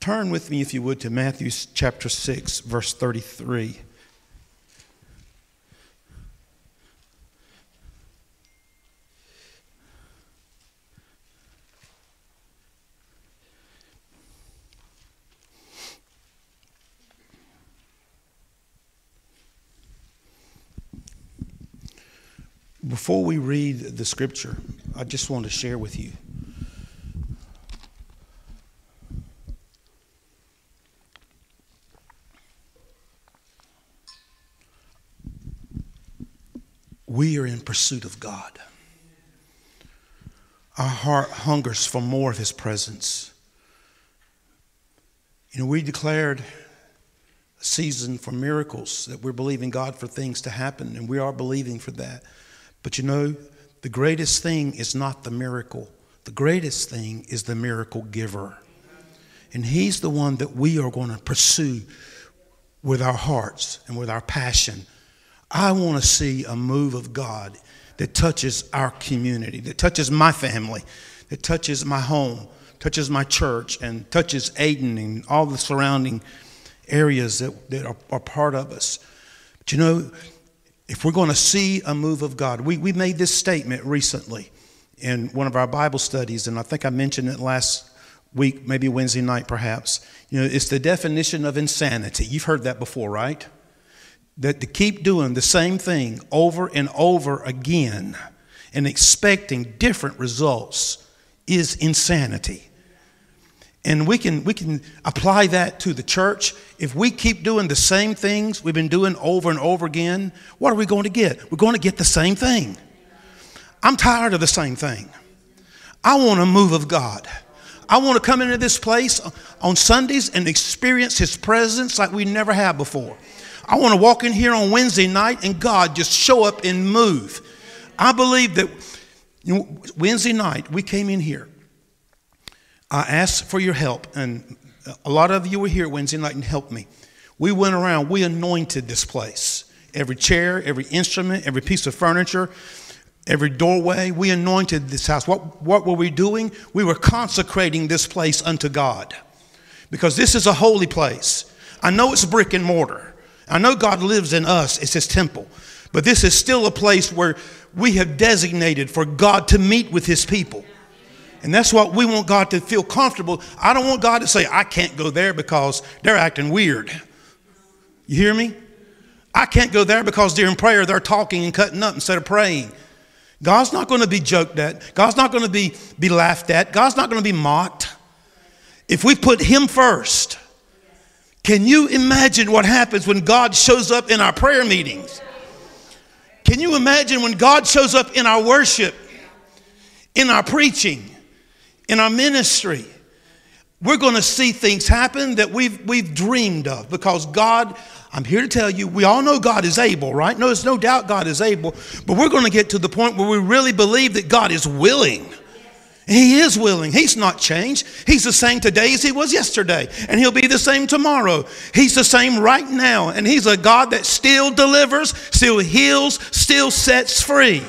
Turn with me, if you would, to Matthew chapter 6, verse 33. Before we read the scripture, I just want to share with you. We are in pursuit of God. Our heart hungers for more of His presence. We declared a season for miracles, that we're believing God for things to happen, and we are believing for that. But the greatest thing is not the miracle. The greatest thing is the miracle giver. And He's the one that we are going to pursue with our hearts and with our passion. I want to see a move of God that touches our community, that touches my family, that touches my home, touches my church, and touches Aiden and all the surrounding areas that are part of us. But if we're going to see a move of God, we made this statement recently in one of our Bible studies, and I think I mentioned it last week, maybe Wednesday night perhaps. It's the definition of insanity. You've heard that before, right? That to keep doing the same thing over and over again and expecting different results is insanity. And we can apply that to the church. If we keep doing the same things we've been doing over and over again, what are we going to get? We're going to get the same thing. I'm tired of the same thing. I want a move of God. I want to come into this place on Sundays and experience His presence like we never have before. I want to walk in here on Wednesday night and God just show up and move. I believe that Wednesday night we came in here. I asked for your help, and a lot of you were here Wednesday night and helped me. We went around, we anointed this place. Every chair, every instrument, every piece of furniture, every doorway, we anointed this house. What were we doing? We were consecrating this place unto God, because this is a holy place. I know it's brick and mortar. I know God lives in us. It's His temple. But this is still a place where we have designated for God to meet with His people. And that's what we want God to feel comfortable. I don't want God to say, I can't go there because they're acting weird. You hear me? I can't go there because during prayer they're talking and cutting up instead of praying. God's not going to be joked at. God's not going to be laughed at. God's not going to be mocked. If we put Him first, can you imagine what happens when God shows up in our prayer meetings? Can you imagine when God shows up in our worship, in our preaching, in our ministry? We're going to see things happen that we've dreamed of, because God, I'm here to tell you, we all know God is able, right? No, there's no doubt God is able, but we're going to get to the point where we really believe that God is willing. He is willing. He's not changed. He's the same today as He was yesterday, and He'll be the same tomorrow. He's the same right now, and He's a God that still delivers, still heals, still sets free.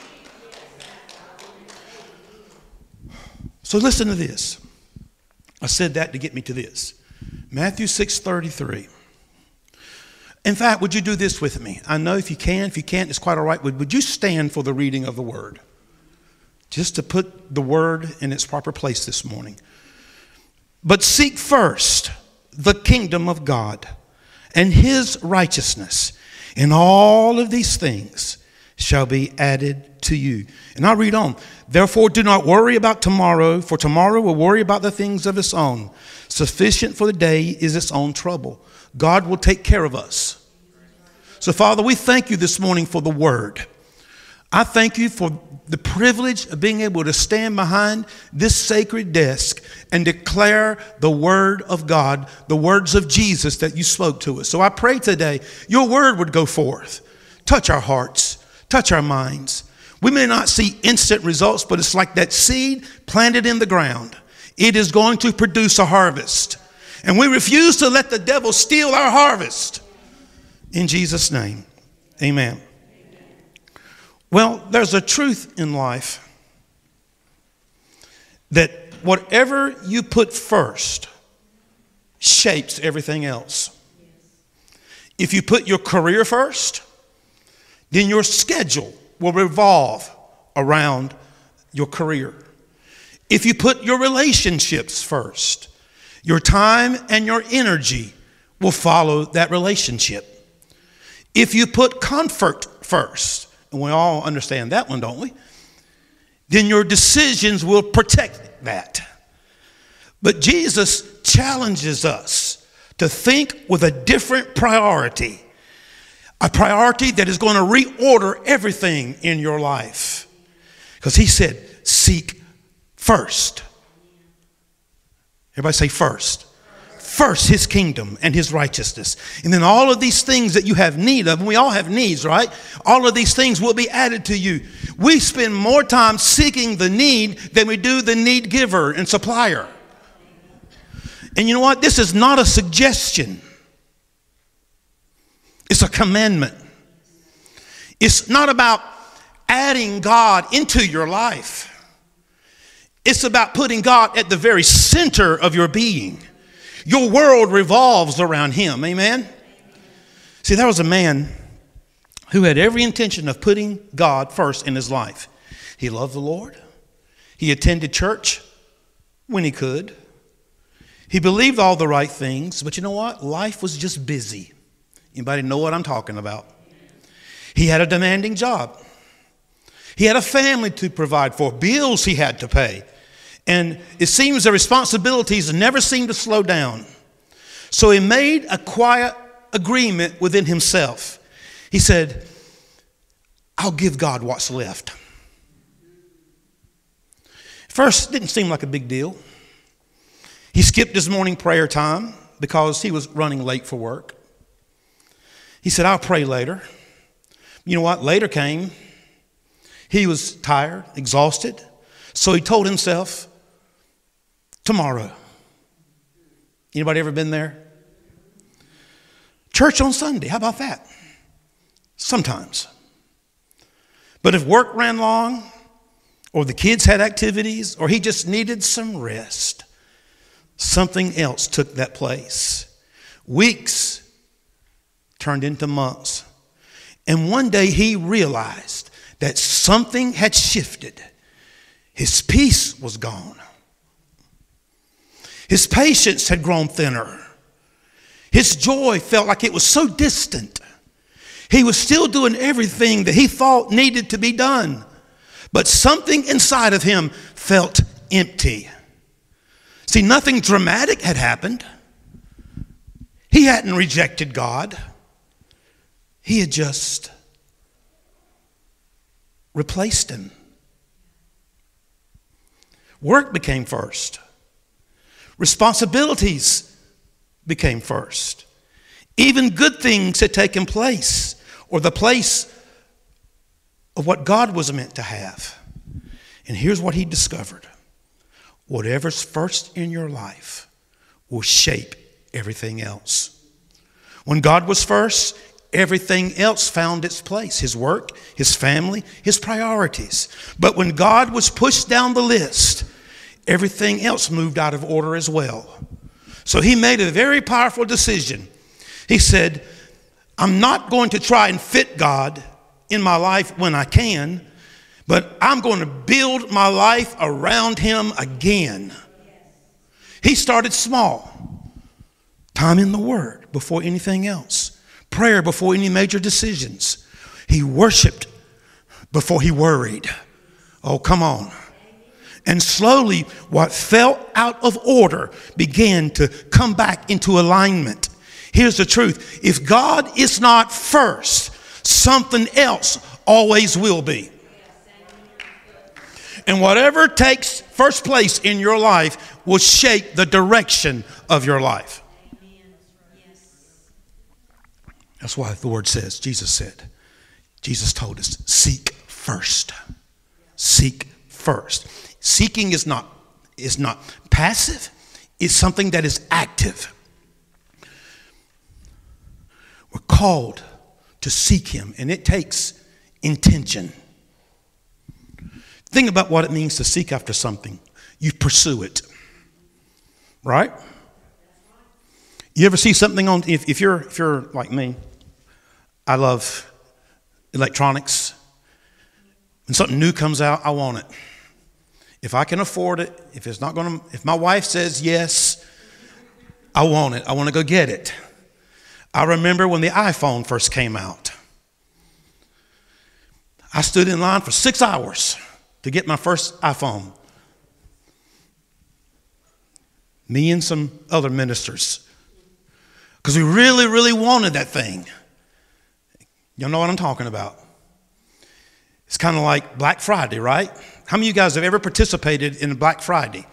So listen to this. I said that to get me to this. Matthew 6:33. In fact, would you do this with me? I know if you can. If you can't, it's quite all right. Would you stand for the reading of the Word? Just to put the Word in its proper place this morning. But seek first the kingdom of God and His righteousness, and all of these things shall be added to you. And I'll read on. Therefore, do not worry about tomorrow, for tomorrow will worry about the things of its own. Sufficient for the day is its own trouble. God will take care of us. So, Father, we thank you this morning for the Word. I thank you for the privilege of being able to stand behind this sacred desk and declare the Word of God, the words of Jesus that you spoke to us. So I pray today your Word would go forth, touch our hearts, touch our minds. We may not see instant results, but it's like that seed planted in the ground. It is going to produce a harvest. And we refuse to let the devil steal our harvest. In Jesus' name, amen. Well, there's a truth in life that whatever you put first shapes everything else. If you put your career first, then your schedule will revolve around your career. If you put your relationships first, your time and your energy will follow that relationship. If you put comfort first, and we all understand that one, don't we? Then your decisions will protect that. But Jesus challenges us to think with a different priority, a priority that is going to reorder everything in your life. Because he said, seek first. Everybody say first. First, his kingdom and his righteousness. And then all of these things that you have need of, and we all have needs, right? All of these things will be added to you. We spend more time seeking the need than we do the need giver and supplier. And you know what? This is not a suggestion. It's a commandment. It's not about adding God into your life. It's about putting God at the very center of your being. Your world revolves around him. Amen? See, there was a man who had every intention of putting God first in his life. He loved the Lord. He attended church when he could. He believed all the right things, but you know what? Life was just busy. Anybody know what I'm talking about? He had a demanding job. He had a family to provide for, bills he had to pay. And it seems the responsibilities never seemed to slow down. So he made a quiet agreement within himself. He said, I'll give God what's left. First, it didn't seem like a big deal. He skipped his morning prayer time because he was running late for work. He said, I'll pray later. You know what? Later came. He was tired, exhausted. So he told himself, tomorrow. Anybody ever been there? Church on Sunday, how about that? Sometimes. But if work ran long, or the kids had activities, or he just needed some rest, something else took that place. Weeks turned into months. And one day he realized that something had shifted. His peace was gone. His patience had grown thinner. His joy felt like it was so distant. He was still doing everything that he thought needed to be done. But something inside of him felt empty. See, nothing dramatic had happened. He hadn't rejected God. He had just replaced him. Work became first. Responsibilities became first. Even good things had taken place, or the place of what God was meant to have. And here's what he discovered. Whatever's first in your life will shape everything else. When God was first, everything else found its place. His work, his family, his priorities. But when God was pushed down the list, everything else moved out of order as well. So he made a very powerful decision. He said, I'm not going to try and fit God in my life when I can, but I'm going to build my life around him again. He started small. Time in the Word before anything else. Prayer before any major decisions. He worshiped before he worried. Oh, come on. And slowly, what felt out of order began to come back into alignment. Here's the truth. If God is not first, something else always will be. And whatever takes first place in your life will shape the direction of your life. That's why the word says, Jesus told us, seek first. Seek first. Seeking is not passive. It's something that is active. We're called to seek him, and it takes intention. Think about what it means to seek after something. You pursue it, right? You ever see something on, if you're like me, I love electronics. When something new comes out, I want it. If I can afford it, if my wife says yes, I want it. I want to go get it. I remember when the iPhone first came out. I stood in line for 6 hours to get my first iPhone. Me and some other ministers. Because we really, really wanted that thing. Y'all know what I'm talking about. It's kind of like Black Friday, right? How many of you guys have ever participated in Black Friday?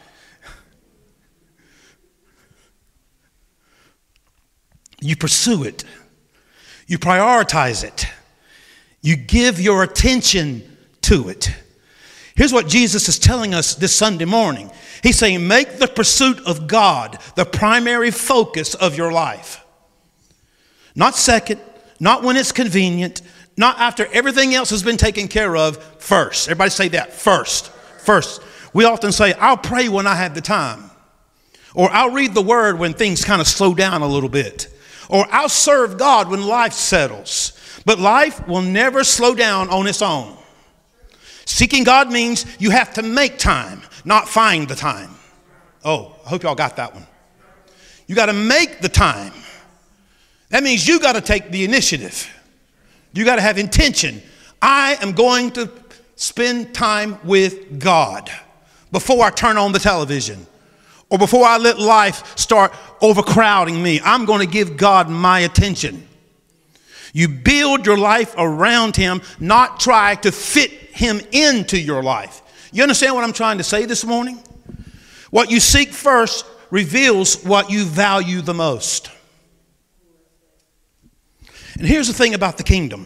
You pursue it. You prioritize it. You give your attention to it. Here's what Jesus is telling us this Sunday morning. He's saying, make the pursuit of God the primary focus of your life. Not second, not when it's convenient, not after everything else has been taken care of, first. Everybody say that, first. First. We often say, I'll pray when I have the time. Or I'll read the word when things kind of slow down a little bit. Or I'll serve God when life settles. But life will never slow down on its own. Seeking God means you have to make time, not find the time. Oh, I hope y'all got that one. You got to make the time. That means you got to take the initiative. You got to have intention. I am going to spend time with God before I turn on the television or before I let life start overcrowding me. I'm going to give God my attention. You build your life around him, not try to fit him into your life. You understand what I'm trying to say this morning? What you seek first reveals what you value the most. And here's the thing about the kingdom.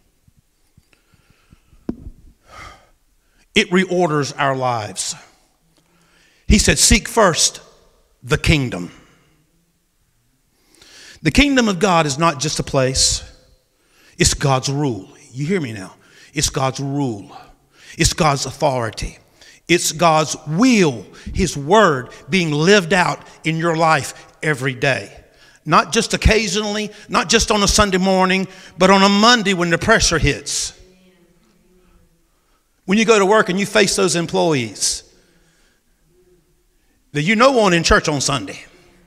It reorders our lives. He said, seek first the kingdom. The kingdom of God is not just a place. It's God's rule. You hear me now? It's God's rule. It's God's authority. It's God's will, his word being lived out in your life every day. Not just occasionally, not just on a Sunday morning, but on a Monday when the pressure hits. When you go to work and you face those employees that you know aren't in church on Sunday.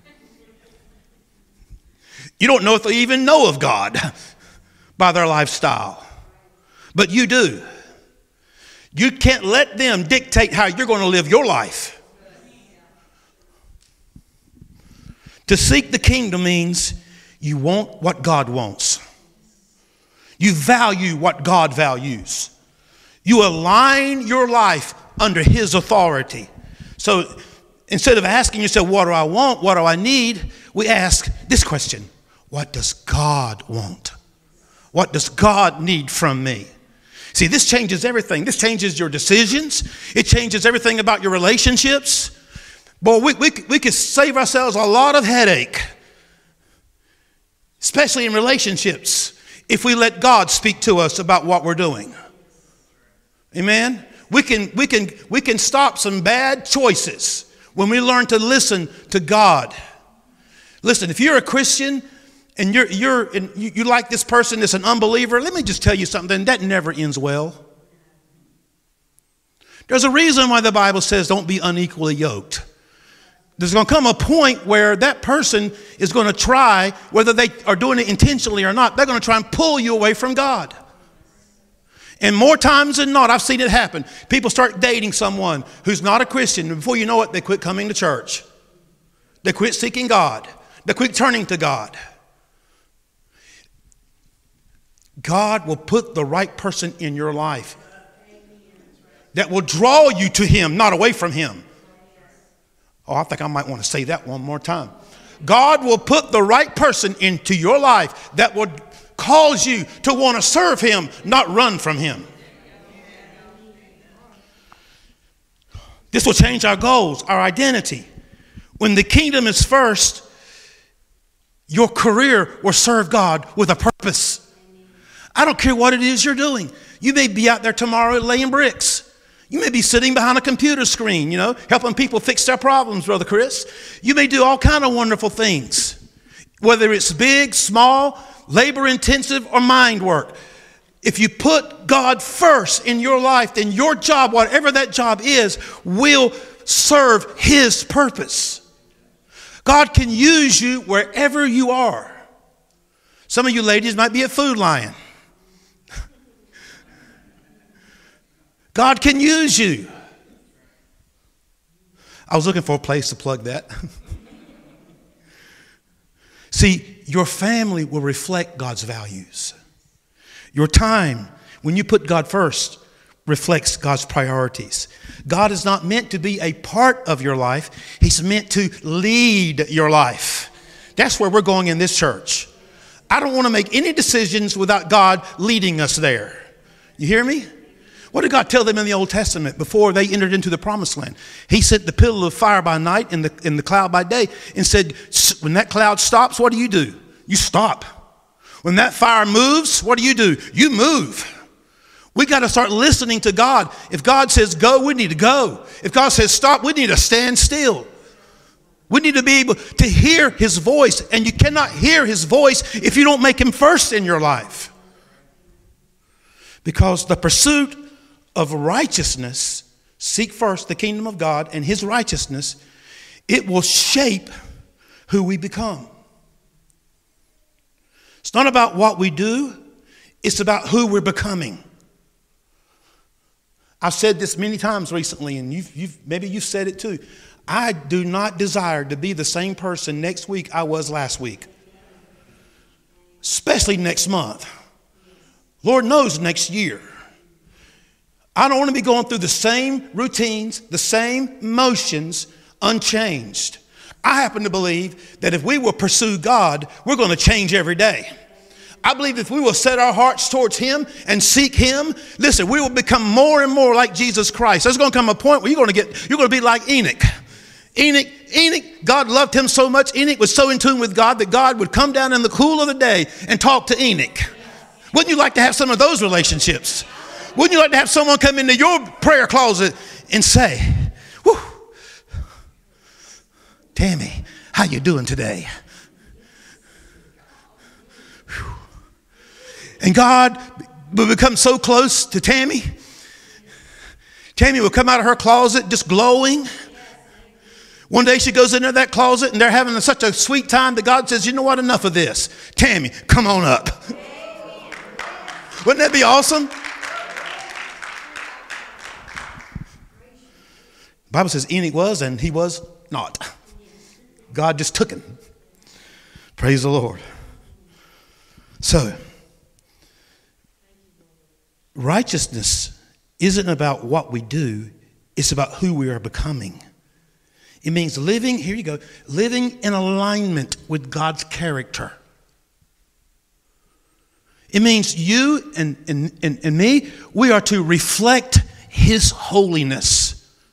You don't know if they even know of God by their lifestyle. But you do. You can't let them dictate how you're going to live your life. To seek the kingdom means you want what God wants. You value what God values. You align your life under his authority. So instead of asking yourself, what do I want? What do I need? We ask this question. What does God want? What does God need from me? See, this changes everything. This changes your decisions. It changes everything about your relationships. Boy, we could save ourselves a lot of headache, especially in relationships, if we let God speak to us about what we're doing. Amen? We can stop some bad choices when we learn to listen to God. Listen, if you're a Christian and you like this person that's an unbeliever, let me just tell you something, that never ends well. There's a reason why the Bible says don't be unequally yoked. There's going to come a point where that person is going to try, whether they are doing it intentionally or not, they're going to try and pull you away from God. And more times than not, I've seen it happen. People start dating someone who's not a Christian, and before you know it, they quit coming to church. They quit seeking God. They quit turning to God. God will put the right person in your life that will draw you to him, not away from him. Oh, I think I might want to say that one more time. God will put the right person into your life that will cause you to want to serve him, not run from him. This will change our goals, our identity. When the kingdom is first, your career will serve God with a purpose. I don't care what it is you're doing. You may be out there tomorrow laying bricks. You may be sitting behind a computer screen, helping people fix their problems, Brother Chris. You may do all kind of wonderful things. Whether it's big, small, labor intensive, or mind work. If you put God first in your life, then your job, whatever that job is, will serve His purpose. God can use you wherever you are. Some of you ladies might be at Food Lion. God can use you. I was looking for a place to plug that. See, your family will reflect God's values. Your time, when you put God first, reflects God's priorities. God is not meant to be a part of your life. He's meant to lead your life. That's where we're going in this church. I don't want to make any decisions without God leading us there. You hear me? What did God tell them in the Old Testament before they entered into the promised land? He sent the pillar of fire by night and the cloud by day and said, when that cloud stops, what do? You stop. When that fire moves, what do? You move. We got to start listening to God. If God says go, we need to go. If God says stop, we need to stand still. We need to be able to hear His voice. And you cannot hear His voice if you don't make Him first in your life. Because the pursuit of righteousness, seek first the kingdom of God and His righteousness, it will shape who we become. It's not about what we do, it's about who we're becoming. I've said this many times recently, and maybe you've said it too. I do not desire to be the same person next week I was last week, especially next month. Lord knows next year. I don't want to be going through the same routines, the same motions, unchanged. I happen to believe that if we will pursue God, we're going to change every day. I believe if we will set our hearts towards Him and seek Him, listen, we will become more and more like Jesus Christ. There's going to come a point where you're going to be like Enoch. Enoch, God loved him so much. Enoch was so in tune with God that God would come down in the cool of the day and talk to Enoch. Wouldn't you like to have some of those relationships? Wouldn't you like to have someone come into your prayer closet and say, "Whew, Tammy, how you doing today?" Whew. And God will become so close to Tammy. Tammy will come out of her closet just glowing. One day she goes into that closet and they're having such a sweet time that God says, "You know what, enough of this. Tammy, come on up." Wouldn't that be awesome? The Bible says Enoch was and he was not. God just took him. Praise the Lord. So, righteousness isn't about what we do, it's about who we are becoming. It means living, here you go, living in alignment with God's character. It means you and me, we are to reflect His holiness.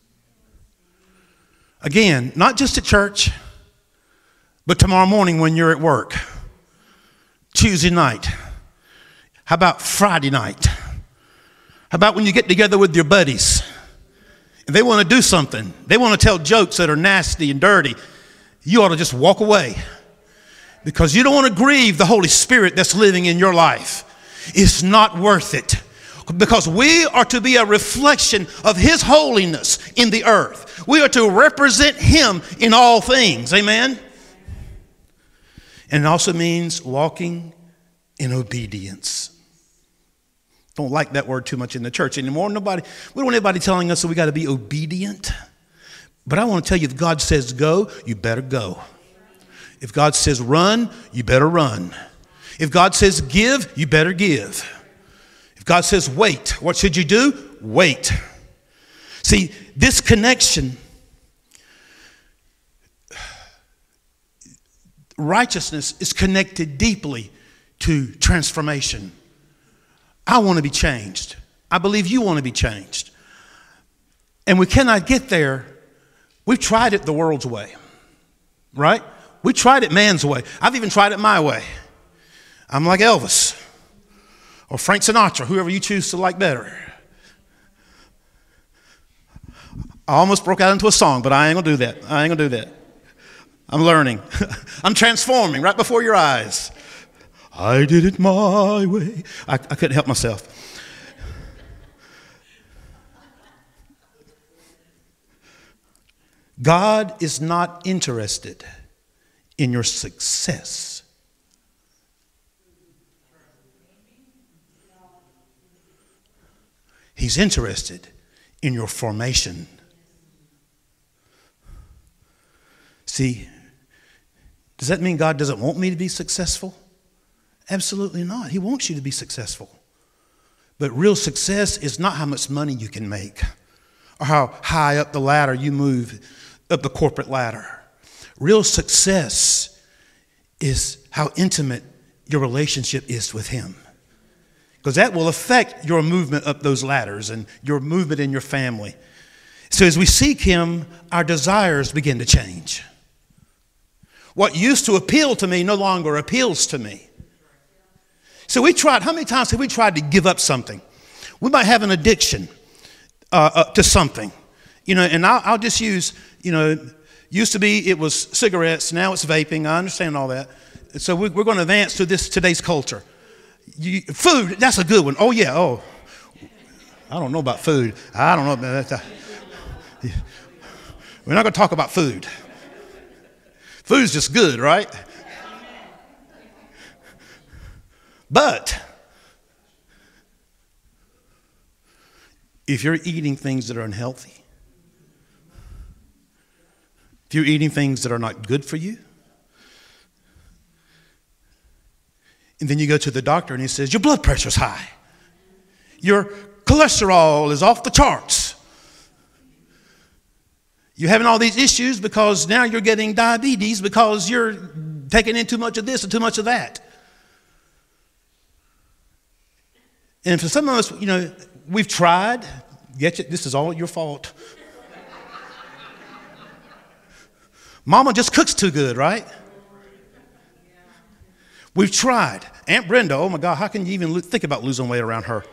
Again, not just at church, but tomorrow morning when you're at work. Tuesday night. How about Friday night? How about when you get together with your buddies and they want to do something? They want to tell jokes that are nasty and dirty. You ought to just walk away because you don't want to grieve the Holy Spirit that's living in your life. It's not worth it. Because we are to be a reflection of His holiness in the earth. We are to represent Him in all things. Amen? And it also means walking in obedience. Don't like that word too much in the church anymore. We don't want anybody telling us that we got to be obedient. But I want to tell you, if God says go, you better go. If God says run, you better run. If God says give, you better give. If God says wait, what should you do? Wait. See, this connection, righteousness is connected deeply to transformation. I want to be changed. I believe you want to be changed. And we cannot get there. We've tried it the world's way, right? We tried it man's way. I've even tried it my way. I'm like Elvis. Or Frank Sinatra, whoever you choose to like better. I almost broke out into a song, but I ain't going to do that. I'm learning. I'm transforming right before your eyes. I did it my way. I couldn't help myself. God is not interested in your success. He's interested in your formation. See, does that mean God doesn't want me to be successful? Absolutely not. He wants you to be successful. But real success is not how much money you can make or how high up the ladder you move up the corporate ladder. Real success is how intimate your relationship is with Him. Because that will affect your movement up those ladders and your movement in your family. So as we seek Him, our desires begin to change. What used to appeal to me no longer appeals to me. So how many times have we tried to give up something? We might have an addiction to something. And I'll just use, used to be it was cigarettes, now it's vaping. I understand all that. So we're going to advance to today's culture. Food, that's a good one. Oh, yeah. Oh, I don't know about food. I don't know about that. We're not going to talk about food. Food's just good, right? But if you're eating things that are unhealthy, if you're eating things that are not good for you, and then you go to the doctor and he says, your blood pressure's high. Your cholesterol is off the charts. You're having all these issues because now you're getting diabetes because you're taking in too much of this and too much of that. And for some of us, we've tried. Get you, this is all your fault. Mama just cooks too good, right? We've tried. Aunt Brenda, oh my God, how can you even think about losing weight around her?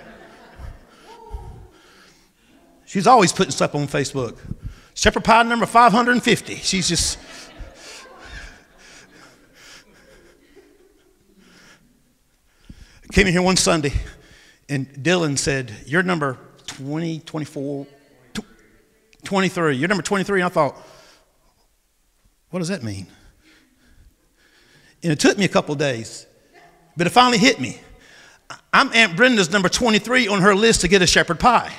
She's always putting stuff on Facebook. Shepherd pie number 550. She's just... I came in here one Sunday, and Dylan said, you're number 20, 24, 23. You're number 23. And I thought, what does that mean? And it took me a couple of days, but it finally hit me. I'm Aunt Brenda's number 23 on her list to get a shepherd pie.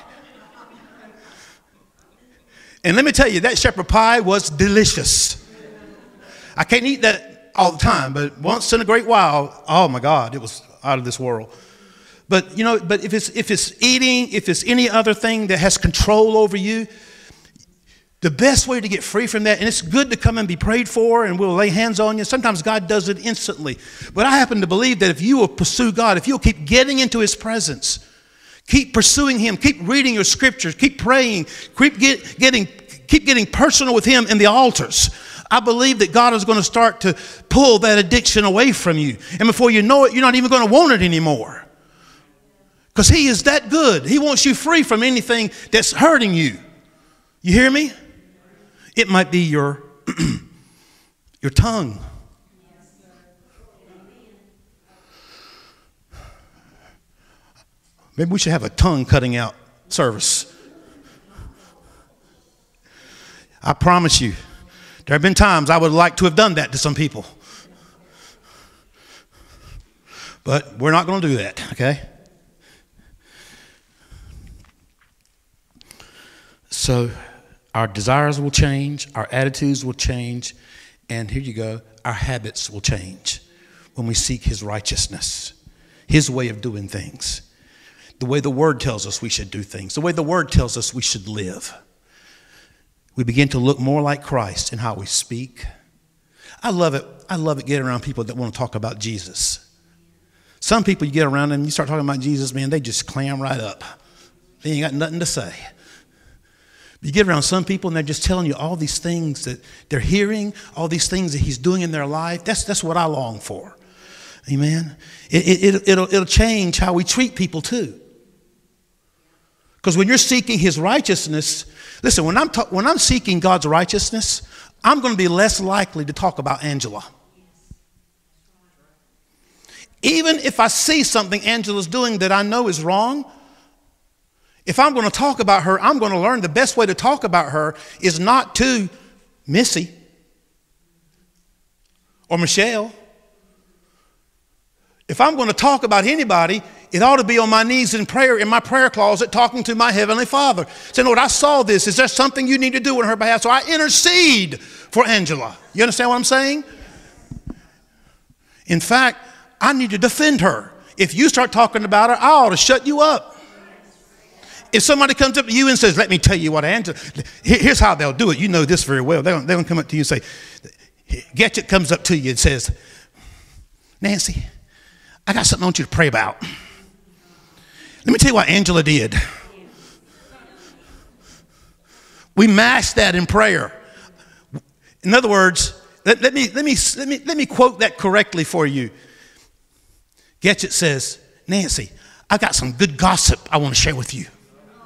And let me tell you, that shepherd pie was delicious. I can't eat that all the time, but once in a great while, oh my God, it was out of this world. But if it's eating, if it's any other thing that has control over you, the best way to get free from that, and it's good to come and be prayed for, and we'll lay hands on you. Sometimes God does it instantly. But I happen to believe that if you will pursue God, if you'll keep getting into His presence, keep pursuing Him, keep reading your scriptures, keep praying, keep getting personal with Him in the altars, I believe that God is going to start to pull that addiction away from you. And before you know it, you're not even going to want it anymore. Because He is that good. He wants you free from anything that's hurting you. You hear me? It might be your tongue. Maybe we should have a tongue cutting out service. I promise you, there have been times I would like to have done that to some people. But we're not going to do that, okay? So our desires will change, our attitudes will change, and here you go, our habits will change when we seek His righteousness, His way of doing things, the way the Word tells us we should do things, the way the Word tells us we should live. We begin to look more like Christ in how we speak. I love it getting around people that want to talk about Jesus. Some people, you get around them, you start talking about Jesus, man, they just clam right up. They ain't got nothing to say. You get around some people and they're just telling you all these things that they're hearing, all these things that He's doing in their life. That's what I long for. Amen. It'll change how we treat people too. Because when you're seeking His righteousness, listen, when I'm seeking God's righteousness, I'm going to be less likely to talk about Angela. Even if I see something Angela's doing that I know is wrong, if I'm going to talk about her, I'm going to learn the best way to talk about her is not to Missy or Michelle. If I'm going to talk about anybody, it ought to be on my knees in prayer in my prayer closet talking to my Heavenly Father. Saying, Lord, I saw this. Is there something you need to do on her behalf? So I intercede for Angela. You understand what I'm saying? In fact, I need to defend her. If you start talking about her, I ought to shut you up. If somebody comes up to you and says, let me tell you what Angela, here's how they'll do it. You know this very well. They don't come up to you and say, Getchett comes up to you and says, Nancy, I got something I want you to pray about. Let me tell you what Angela did. We mask that in prayer. In other words, let me quote that correctly for you. Getchett says, Nancy, I've got some good gossip I want to share with you.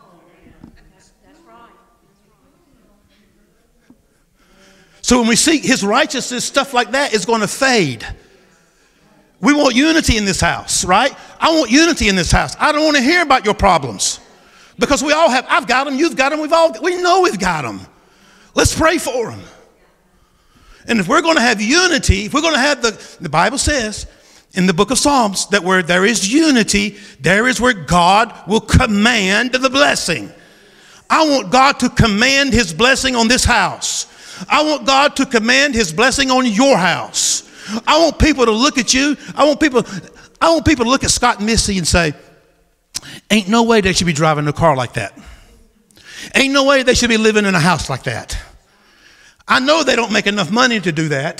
So when we seek his righteousness, stuff like that is going to fade. We want unity in this house, right? I want unity in this house. I don't want to hear about your problems. Because we all have, I've got them, you've got them, we know we've got them. Let's pray for them. And if we're going to have unity, if we're going to have the Bible says in the book of Psalms that where there is unity, there is where God will command the blessing. I want God to command his blessing on this house. I want God to command his blessing on your house. I want people to look at you. I want people to look at Scott and Missy and say, ain't no way they should be driving a car like that. Ain't no way they should be living in a house like that. I know they don't make enough money to do that.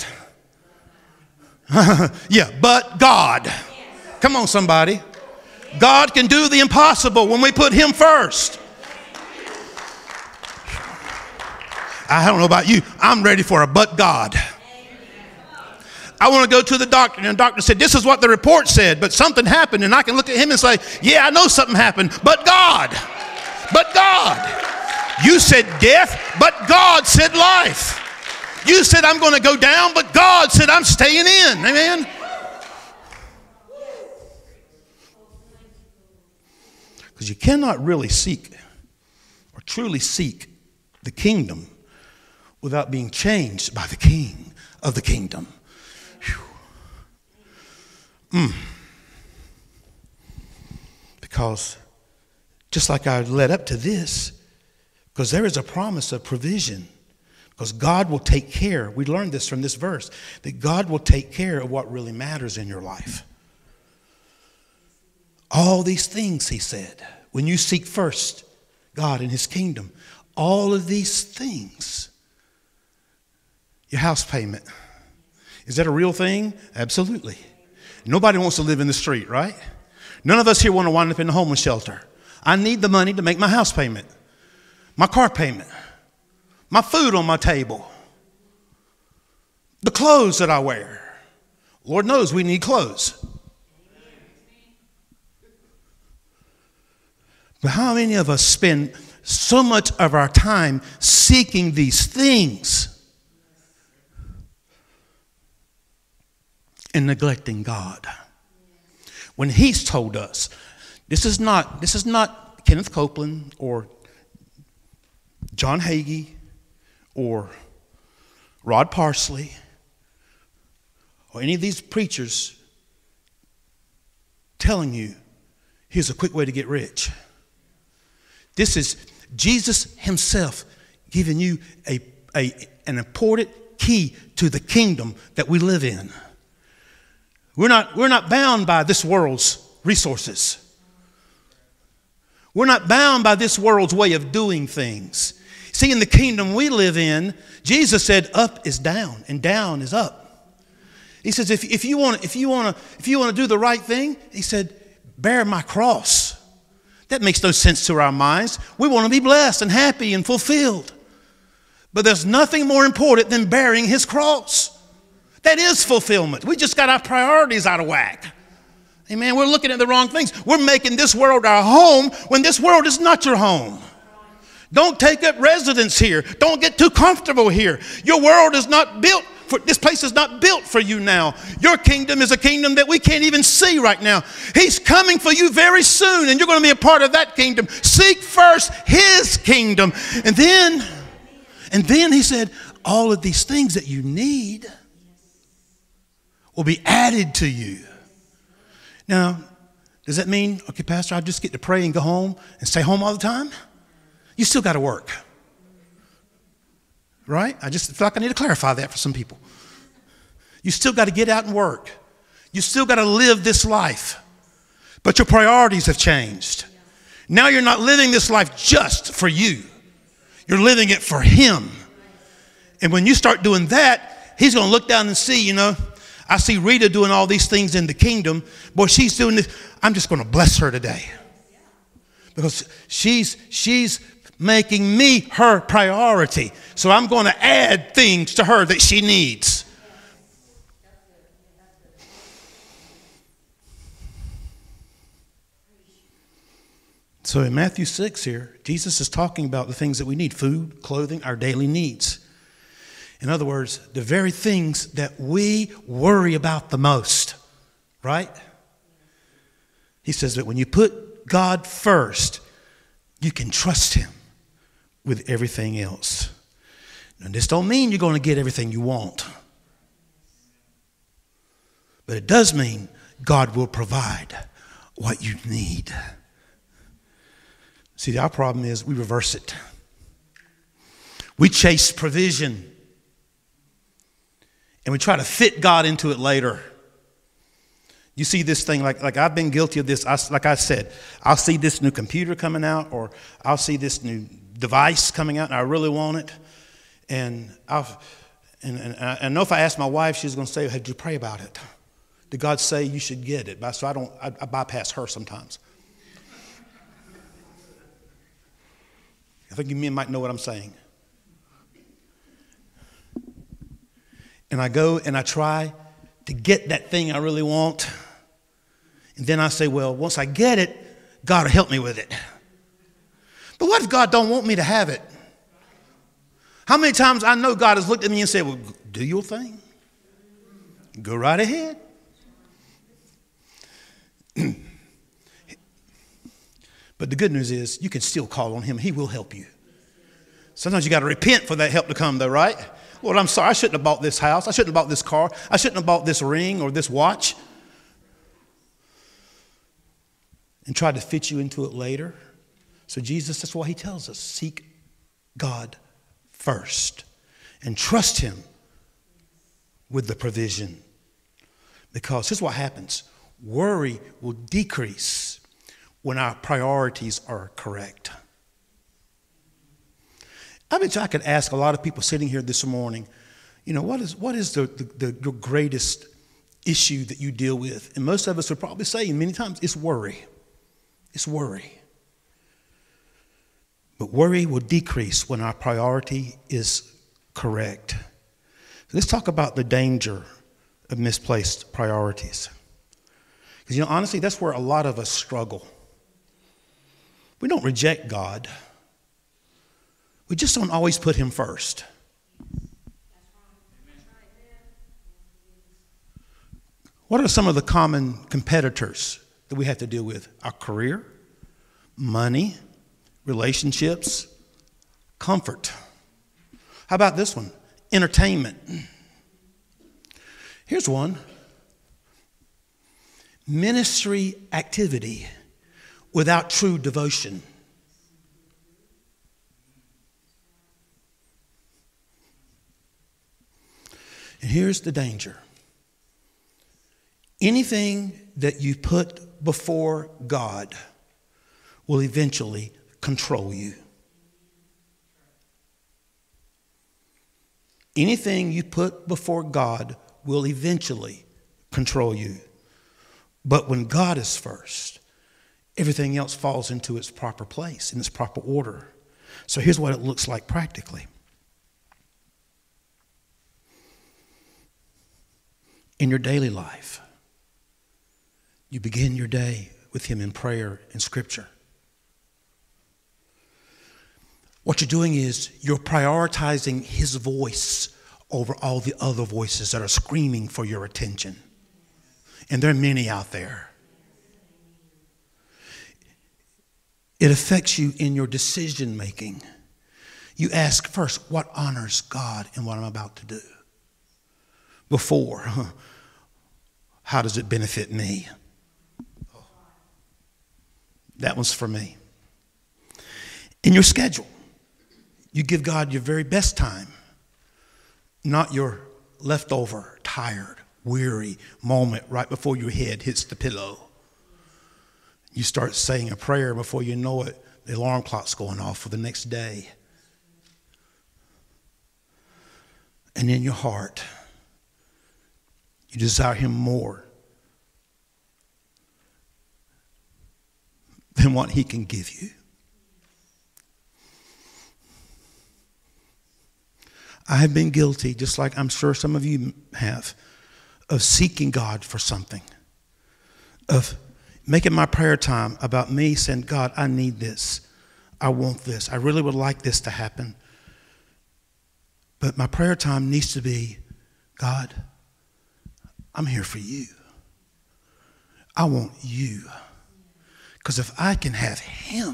Yeah, but God. Come on, somebody. God can do the impossible when we put him first. I don't know about you. I'm ready for a but God. I want to go to the doctor, and the doctor said, this is what the report said, but something happened, and I can look at him and say, yeah, I know something happened, but God. But God. You said death, but God said life. You said I'm going to go down, but God said I'm staying in. Amen? Because you cannot really seek or truly seek the kingdom without being changed by the King of the kingdom. Because just like I led up to this, because there is a promise of provision, because God will take care. We learned this from this verse, that God will take care of what really matters in your life. All these things, he said, when you seek first God and his kingdom, all of these things, your house payment, is that a real thing? Absolutely. Nobody wants to live in the street, right? None of us here want to wind up in a homeless shelter. I need the money to make my house payment, my car payment, my food on my table, the clothes that I wear. Lord knows we need clothes. But how many of us spend so much of our time seeking these things and neglecting God? When he's told us, this is not Kenneth Copeland or John Hagee or Rod Parsley or any of these preachers telling you, here's a quick way to get rich. This is Jesus himself giving you an important key to the kingdom that we live in. We're not bound by this world's resources. We're not bound by this world's way of doing things. See, in the kingdom we live in, Jesus said, up is down and down is up. He says, if you want to do the right thing, he said, bear my cross. That makes no sense to our minds. We want to be blessed and happy and fulfilled. But there's nothing more important than bearing his cross. That is fulfillment. We just got our priorities out of whack. Amen. We're looking at the wrong things. We're making this world our home when this world is not your home. Don't take up residence here. Don't get too comfortable here. Your world is not built for, this place is not built for you now. Your kingdom is a kingdom that we can't even see right now. He's coming for you very soon, and you're going to be a part of that kingdom. Seek first his kingdom. And then he said, all of these things that you need will be added to you. Now, does that mean, okay, Pastor, I just get to pray and go home and stay home all the time? You still got to work. Right? I just feel like I need to clarify that for some people. You still got to get out and work. You still got to live this life. But your priorities have changed. Now you're not living this life just for you. You're living it for him. And when you start doing that, he's going to look down and see, I see Rita doing all these things in the kingdom. Boy, she's doing this. I'm just going to bless her today. Because she's making me her priority. So I'm going to add things to her that she needs. So in Matthew 6 here, Jesus is talking about the things that we need: food, clothing, our daily needs. In other words, the very things that we worry about the most, right? He says that when you put God first, you can trust him with everything else. And this don't mean you're going to get everything you want. But it does mean God will provide what you need. See, our problem is we reverse it. We chase provision. And we try to fit God into it later. You see this thing, like I've been guilty of this. Like I said, I'll see this new computer coming out, or I'll see this new device coming out, and I really want it. And I know if I ask my wife, she's going to say, "Hey, did you pray about it? Did God say you should get it?" So I bypass her sometimes. I think you men might know what I'm saying. And I go and I try to get that thing I really want. And then I say, well, once I get it, God will help me with it. But what if God don't want me to have it? How many times I know God has looked at me and said, well, do your thing. Go right ahead. But the good news is you can still call on him. He will help you. Sometimes you got to repent for that help to come though, right? Lord, I'm sorry. I shouldn't have bought this house. I shouldn't have bought this car. I shouldn't have bought this ring or this watch. And try to fit you into it later. So Jesus, that's why he tells us, seek God first and trust him with the provision. Because here's what happens. Worry will decrease when our priorities are correct. I bet you I could ask a lot of people sitting here this morning, what is your greatest issue that you deal with? And most of us would probably say, many times, it's worry. It's worry. But worry will decrease when our priority is correct. So let's talk about the danger of misplaced priorities. Because, honestly, that's where a lot of us struggle. We don't reject God. We just don't always put him first. What are some of the common competitors that we have to deal with? Our career, money, relationships, comfort. How about this one? Entertainment. Here's one. Ministry activity without true devotion. And here's the danger. Anything that you put before God will eventually control you. Anything you put before God will eventually control you. But when God is first, everything else falls into its proper place, in its proper order. So here's what it looks like practically. In your daily life, you begin your day with him in prayer and scripture. what you're doing is you're prioritizing his voice over all the other voices that are screaming for your attention. And there are many out there. It affects you in your decision making. You ask first, what honors God in what I'm about to do? Before, how does it benefit me? That one's for me. In your schedule, you give God your very best time, not your leftover, tired, weary moment right before your head hits the pillow. You start saying a prayer before you know it, the alarm clock's going off for the next day. And in your heart, you desire him more than what he can give you. I have been guilty, just like I'm sure some of you have, of seeking God for something, of making my prayer time about me saying, God, I need this. I want this. I really would like this to happen. But my prayer time needs to be, God, I'm here for you. I want you. Because if I can have him,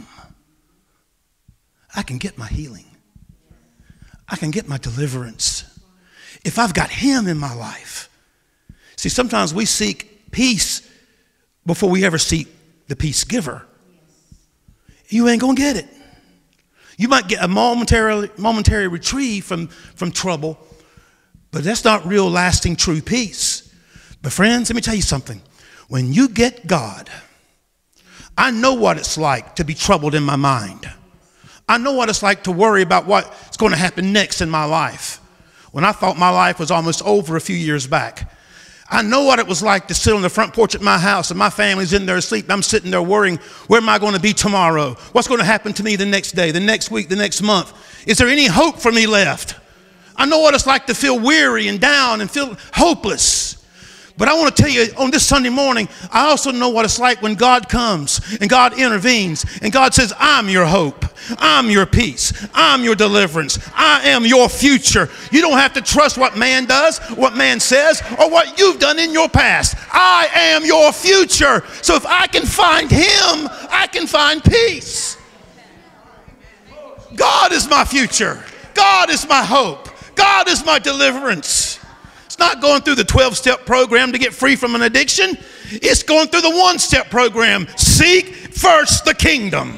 I can get my healing. I can get my deliverance. If I've got him in my life. See, sometimes we seek peace before we ever seek the peace giver. You ain't going to get it. You might get a momentary reprieve from trouble, but that's not real, lasting, true peace. But friends, let me tell you something. When you get God, I know what it's like to be troubled in my mind. I know what it's like to worry about what's going to happen next in my life. When I thought my life was almost over a few years back, I know what it was like to sit on the front porch at my house and my family's in there asleep. I'm sitting there worrying, where am I going to be tomorrow? What's going to happen to me the next day, the next week, the next month? Is there any hope for me left? I know what it's like to feel weary and down and feel hopeless. But I want to tell you, on this Sunday morning, I also know what it's like when God comes and God intervenes and God says, I'm your hope. I'm your peace. I'm your deliverance. I am your future. You don't have to trust what man does, what man says, or what you've done in your past. I am your future. So if I can find him, I can find peace. God is my future. God is my hope. God is my deliverance. It's not going through the 12-step program to get free from an addiction. It's going through the one-step program. Seek first the kingdom.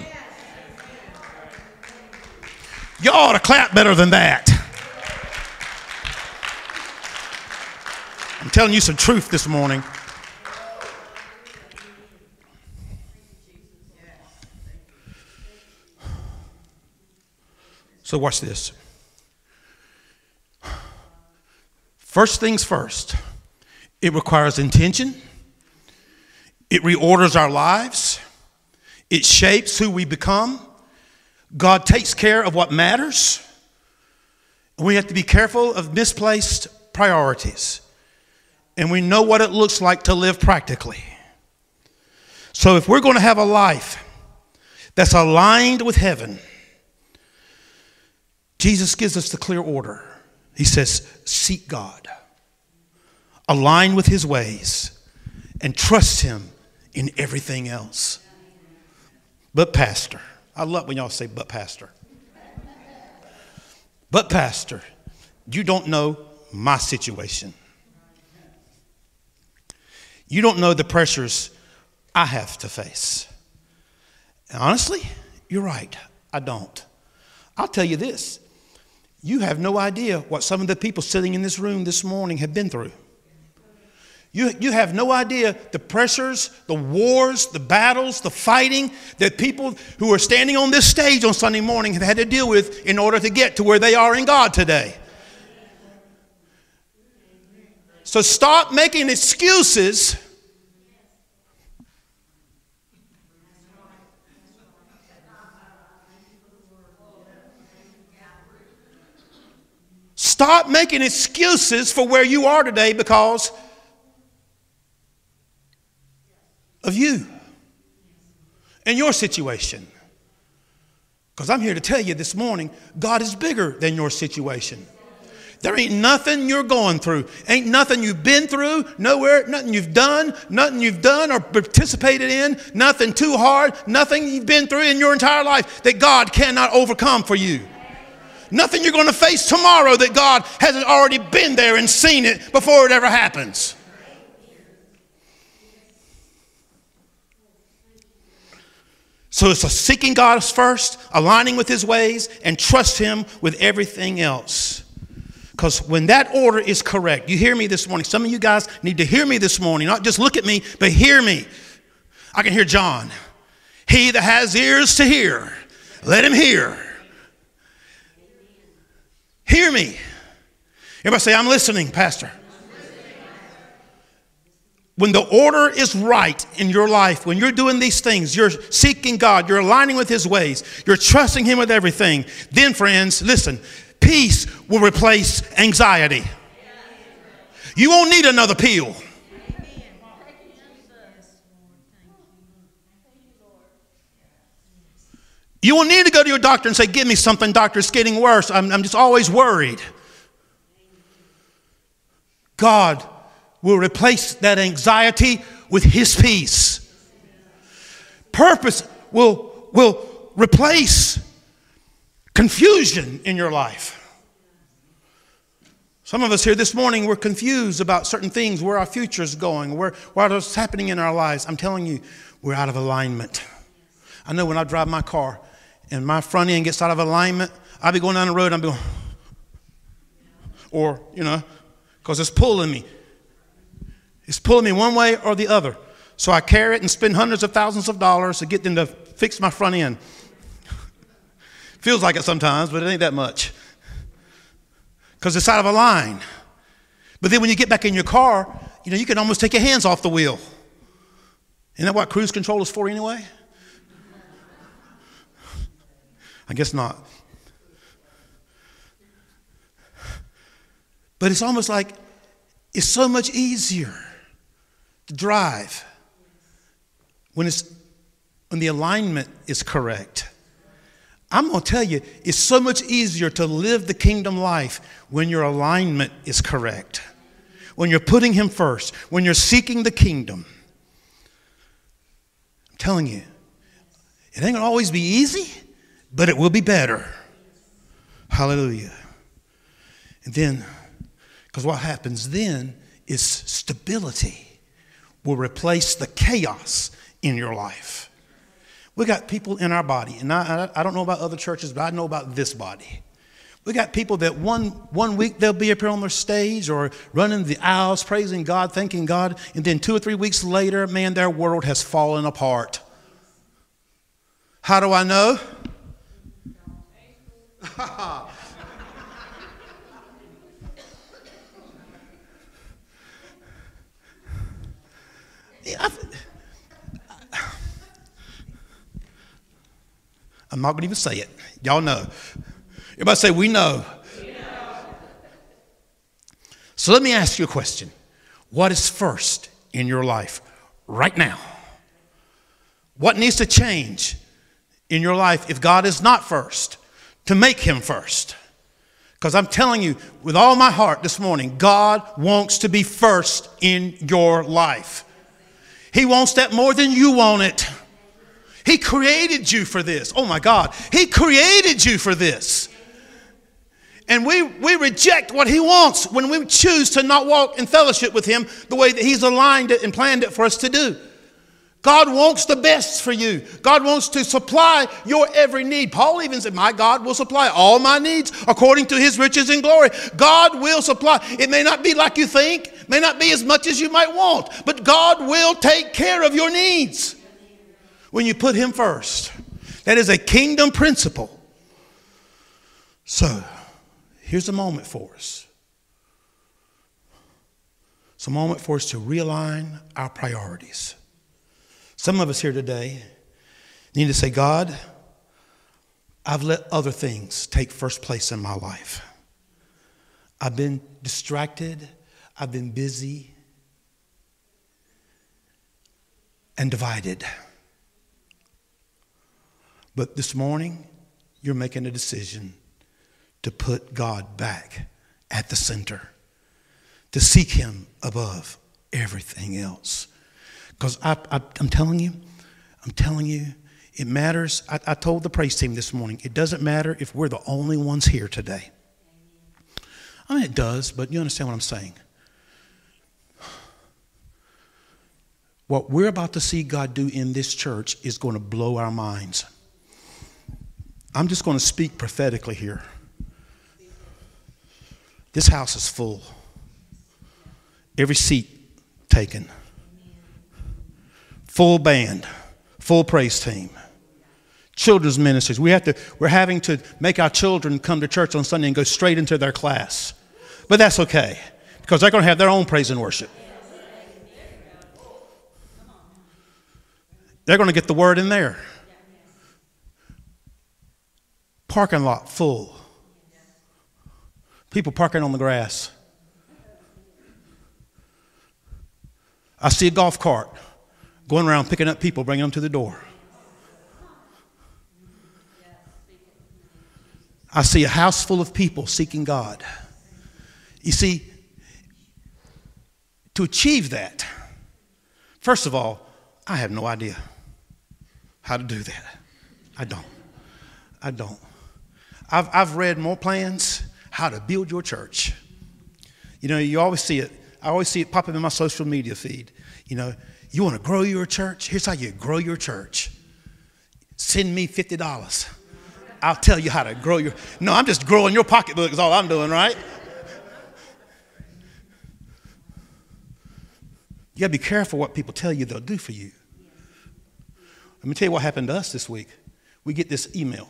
You ought to clap better than that. I'm telling you some truth this morning. So watch this. First things first, it requires intention. It reorders our lives. It shapes who we become. God takes care of what matters. And we have to be careful of misplaced priorities. And we know what it looks like to live practically. So if we're going to have a life that's aligned with heaven, Jesus gives us the clear order. He says, seek God, align with his ways, and trust him in everything else. But pastor, I love when y'all say, but pastor. But pastor, you don't know my situation. You don't know the pressures I have to face. And honestly, you're right, I don't. I'll tell you this. You have no idea what some of the people sitting in this room this morning have been through. You have no idea the pressures, the wars, the battles, the fighting that people who are standing on this stage on Sunday morning have had to deal with in order to get to where they are in God today. So stop making excuses. Stop making excuses for where you are today because of you and your situation. Because I'm here to tell you this morning, God is bigger than your situation. There ain't nothing you're going through. Ain't nothing you've been through, nowhere, nothing you've done or participated in, nothing too hard, nothing you've been through in your entire life that God cannot overcome for you. Nothing you're going to face tomorrow that God hasn't already been there and seen it before it ever happens. So it's a seeking God first, aligning with his ways, and trust him with everything else. Because when that order is correct, you hear me this morning. Some of you guys need to hear me this morning. Not just look at me, but hear me. I can hear John. He that has ears to hear, let him hear. Hear me. Everybody say, I'm listening, Pastor. When the order is right in your life, when you're doing these things, you're seeking God, you're aligning with his ways, you're trusting him with everything, then, friends, listen, peace will replace anxiety. You won't need another pill. You won't need to go to your doctor and say, give me something, doctor, it's getting worse. I'm just always worried. God will replace that anxiety with his peace. Purpose will replace confusion in your life. Some of us here this morning, we're confused about certain things, where our future is going, what's happening in our lives. I'm telling you, we're out of alignment. I know when I drive my car and my front end gets out of alignment, I'll be going down the road, I'm going, or, because it's pulling me. It's pulling me one way or the other. So I carry it and spend hundreds of thousands of dollars to get them to fix my front end. Feels like it sometimes, but it ain't that much. Because it's out of a line. But then when you get back in your car, you can almost take your hands off the wheel. Isn't that what cruise control is for anyway? I guess not. But it's almost like it's so much easier to drive when the alignment is correct. I'm going to tell you, it's so much easier to live the kingdom life when your alignment is correct. When you're putting him first, when you're seeking the kingdom. I'm telling you, it ain't going to always be easy, but it will be better. Hallelujah. And then, because what happens then is stability will replace the chaos in your life. We got people in our body, and I don't know about other churches, but I know about this body. We got people that one week they'll be up here on their stage or running the aisles, praising God, thanking God, and then 2 or 3 weeks later, man, their world has fallen apart. How do I know? I'm not going to even say it. Y'all know. Everybody say, we know. We know. So let me ask you a question. What is first in your life right now? What needs to change in your life if God is not first, to make him first? Because I'm telling you with all my heart this morning, God wants to be first in your life. He wants that more than you want it. He created you for this. Oh my God. He created you for this. And we reject what he wants when we choose to not walk in fellowship with him the way that he's aligned it and planned it for us to do. God wants the best for you. God wants to supply your every need. Paul even said, my God will supply all my needs according to his riches and glory. God will supply. It may not be like you think, may not be as much as you might want, but God will take care of your needs when you put him first. That is a kingdom principle. So, here's a moment for us. It's a moment for us to realign our priorities. Some of us here today need to say, God, I've let other things take first place in my life. I've been distracted. I've been busy and divided. But this morning, you're making a decision to put God back at the center, to seek him above everything else. Because I'm telling you, it matters. I told the praise team this morning, it doesn't matter if we're the only ones here today. I mean, it does, but you understand what I'm saying. What we're about to see God do in this church is going to blow our minds. I'm just going to speak prophetically here. This house is full. Every seat taken. Full band. Full praise team. Children's ministries. We're having to make our children come to church on Sunday and go straight into their class. But that's okay, because they're going to have their own praise and worship. They're going to get the word in there. Parking lot full. People parking on the grass. I see a golf cart going around picking up people, bringing them to the door. I see a house full of people seeking God. You see, to achieve that, first of all, I have no idea how to do that. I don't. I've read more plans how to build your church. You know, you always see it. I always see it pop up in my social media feed. You know, you want to grow your church? Here's how you grow your church. Send me $50. I'll tell you how to grow your... No, I'm just growing your pocketbook is all I'm doing, right? You got to be careful what people tell you they'll do for you. Let me tell you what happened to us this week. We get this email.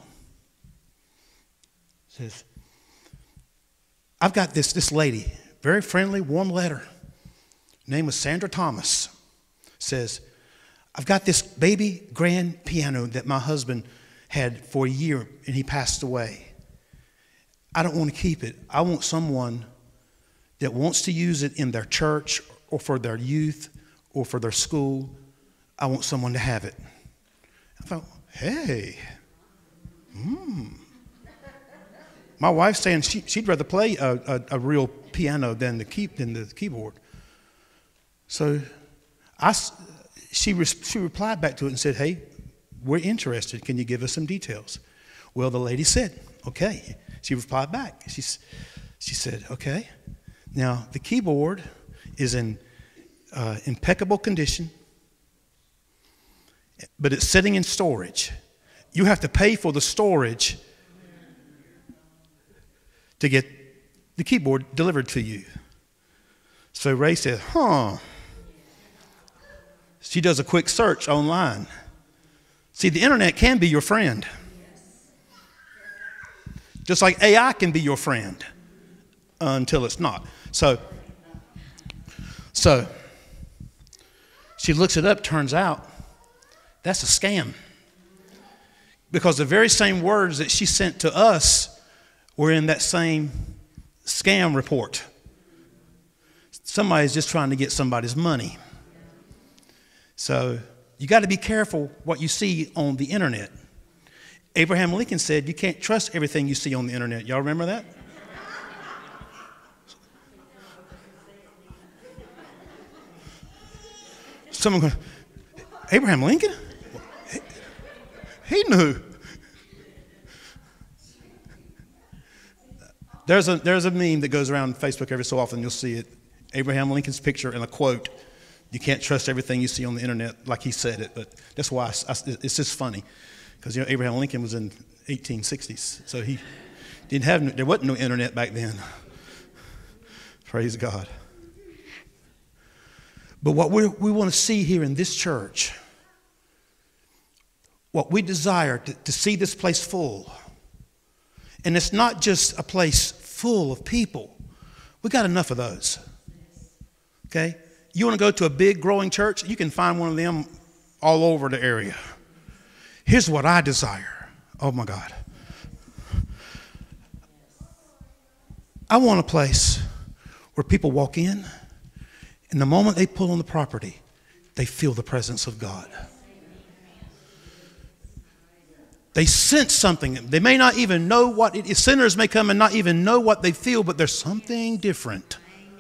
It says, I've got this lady, very friendly, warm letter. Name was Sandra Thomas. Says, I've got this baby grand piano that my husband had for a year and he passed away. I don't want to keep it. I want someone that wants to use it in their church or for their youth or for their school. I want someone to have it. I thought, hey, My wife's saying she'd rather play a real piano than the keyboard. So she replied back to it and said, hey, we're interested. Can you give us some details? Well, the lady said, okay. She replied back. She said, okay. Now, the keyboard is in impeccable condition, but it's sitting in storage. You have to pay for the storage to get the keyboard delivered to you. So Ray said, She does a quick search online. See, the internet can be your friend. Just like AI can be your friend until it's not. So she looks it up, turns out that's a scam. Because the very same words that she sent to us were in that same scam report. Somebody's just trying to get somebody's money. So you got to be careful what you see on the internet. Abraham Lincoln said you can't trust everything you see on the internet. Y'all remember that? Someone goes, Abraham Lincoln? He knew. There's a meme that goes around Facebook every so often. You'll see it. Abraham Lincoln's picture and a quote. You can't trust everything you see on the internet like he said it. But that's why it's just funny. Because, Abraham Lincoln was in 1860s. So he didn't have, there wasn't no internet back then. Praise God. But what we want to see here in this church, what we desire to see this place full. And it's not just a place full of people. We got enough of those. Okay? You want to go to a big growing church, you can find one of them all over the area. Here's what I desire. Oh my God. I want a place where people walk in, and the moment they pull on the property, they feel the presence of God. They sense something. They may not even know what it is. Sinners may come and not even know what they feel, but there's something different.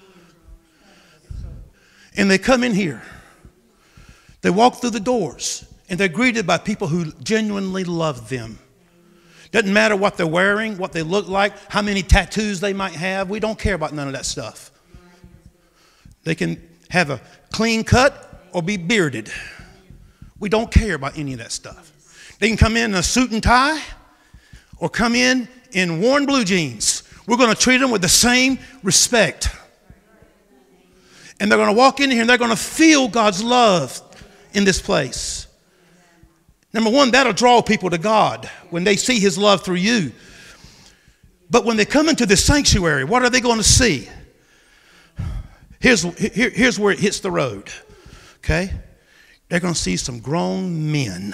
And they come in here. They walk through the doors, and they're greeted by people who genuinely love them. Doesn't matter what they're wearing, what they look like, how many tattoos they might have. We don't care about none of that stuff. They can have a clean cut or be bearded. We don't care about any of that stuff. They can come in a suit and tie or come in worn blue jeans. We're going to treat them with the same respect. And they're going to walk in here and they're going to feel God's love in this place. Number one, that'll draw people to God when they see his love through you. But when they come into this sanctuary, what are they going to see? Here's where it hits the road. Okay? They're going to see some grown men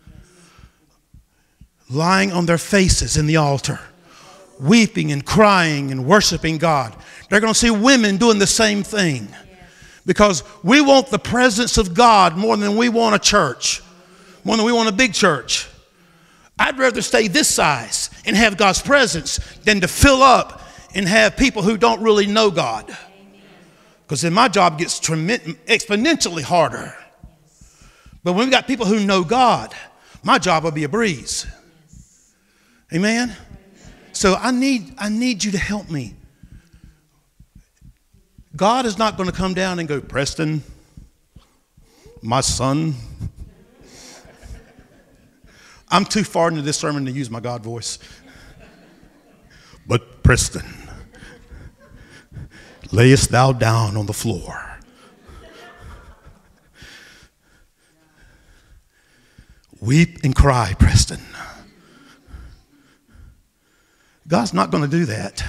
lying on their faces in the altar, weeping and crying and worshiping God. They're going to see women doing the same thing, because we want the presence of God more than we want a church, more than we want a big church. I'd rather stay this size and have God's presence than to fill up and have people who don't really know God, because then my job gets exponentially harder. But when we've got people who know God, my job will be a breeze. Amen? So I need you to help me. God is not going to come down and go, Preston, my son. I'm too far into this sermon to use my God voice. But Preston, layest thou down on the floor. Weep and cry, Preston. God's not going to do that.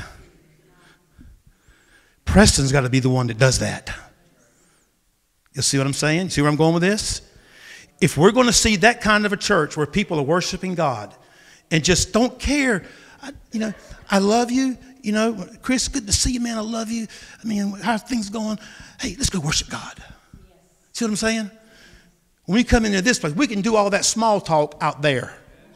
Preston's got to be the one that does that. You see what I'm saying? See where I'm going with this? If we're going to see that kind of a church where people are worshiping God and just don't care, I love you. Chris, good to see you, man. I love you. I mean, how's things going? Hey, let's go worship God. See what I'm saying? When we come into this place, we can do all that small talk out there.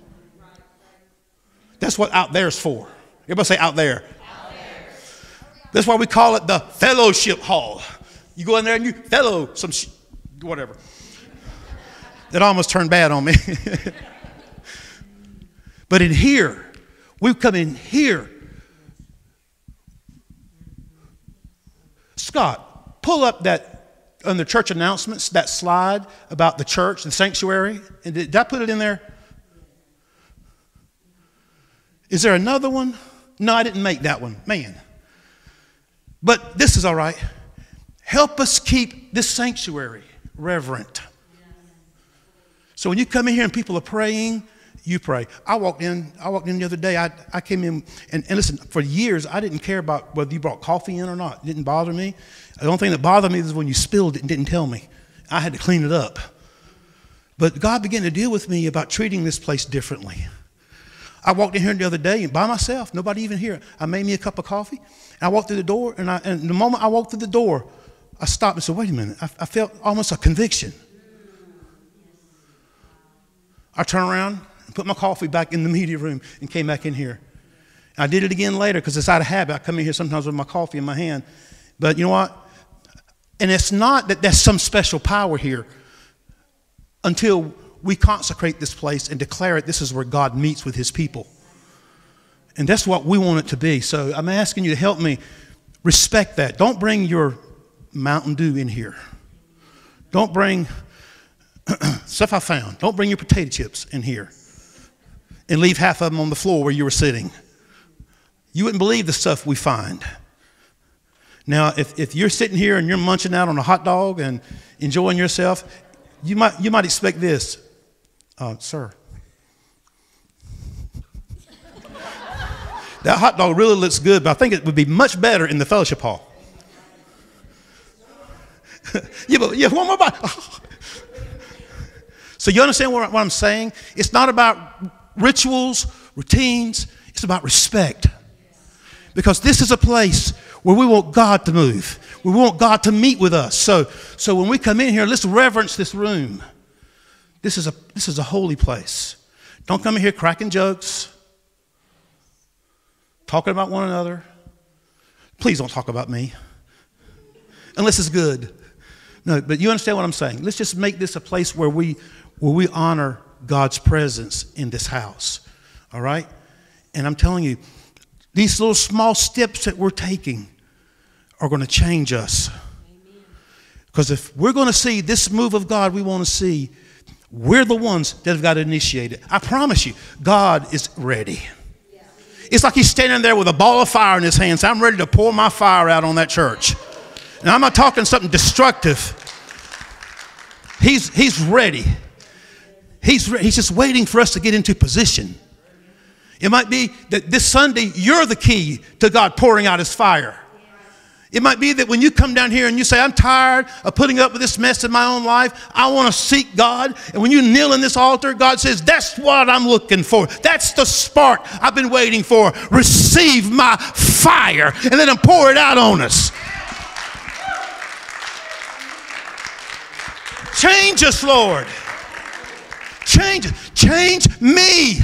That's what out there's for. Everybody say out there. Out there. That's why we call it the fellowship hall. You go in there and you fellow some whatever. That almost turned bad on me. But in here, we've come in here. Scott, pull up that on the church announcements, that slide about the church, the sanctuary. And did I put it in there? Is there another one? No, I didn't make that one. Man. But this is all right. Help us keep this sanctuary reverent. So when you come in here and people are praying, you pray. I walked in the other day. I came in, and listen, for years, I didn't care about whether you brought coffee in or not. It didn't bother me. The only thing that bothered me is when you spilled it and didn't tell me. I had to clean it up. But God began to deal with me about treating this place differently. I walked in here the other day and by myself, nobody even here. I made me a cup of coffee. And I walked through the door, and the moment I walked through the door, I stopped and said, wait a minute. I felt almost a conviction. I turned around and put my coffee back in the media room and came back in here. I did it again later because it's out of habit. I come in here sometimes with my coffee in my hand. But you know what? And it's not that there's some special power here until we consecrate this place and declare it this is where God meets with his people. And that's what we want it to be. So I'm asking you to help me respect that. Don't bring your Mountain Dew in here. Don't bring stuff I found. Don't bring your potato chips in here and leave half of them on the floor where you were sitting. You wouldn't believe the stuff we find. Now, if you're sitting here and you're munching out on a hot dog and enjoying yourself, you might expect this. Sir, that hot dog really looks good, but I think it would be much better in the fellowship hall. yeah, one more bite. So you understand what I'm saying? It's not about rituals, routines. It's about respect. Because this is a place where we want God to move. We want God to meet with us. So when we come in here, let's reverence this room. This is a holy place. Don't come in here cracking jokes, talking about one another. Please don't talk about me, unless it's good. No, but you understand what I'm saying. Let's just make this a place where we honor God's presence in this house, all right? And I'm telling you, these little small steps that we're taking are going to change us. Because if we're going to see this move of God we want to see, we're the ones that have got to initiate it. I promise you, God is ready. It's like he's standing there with a ball of fire in his hands. I'm ready to pour my fire out on that church. And I'm not talking something destructive. He's ready. He's just waiting for us to get into position. It might be that this Sunday, you're the key to God pouring out his fire. It might be that when you come down here and you say, I'm tired of putting up with this mess in my own life. I want to seek God. And when you kneel in this altar, God says, that's what I'm looking for. That's the spark I've been waiting for. Receive my fire and let him pour it out on us. Change us, Lord. Change me.